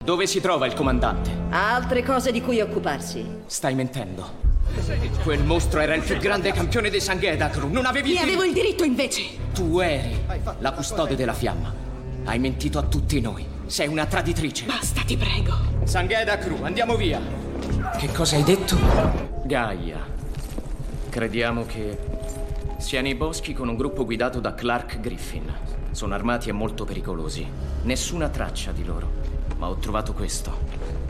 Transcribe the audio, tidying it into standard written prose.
Dove si trova il comandante? Ha altre cose di cui occuparsi. Stai mentendo. Quel mostro era il più grande campione dei Sanghedaru. Non avevi Ne avevo il diritto invece. Tu eri la custode della fiamma. Hai mentito a tutti noi. Sei una traditrice. Basta, ti prego. Sanghedaru, andiamo via. Che cosa hai detto? Gaia. Crediamo che sia nei boschi con un gruppo guidato da Clark Griffin. Sono armati e molto pericolosi. Nessuna traccia di loro. Ma ho trovato questo.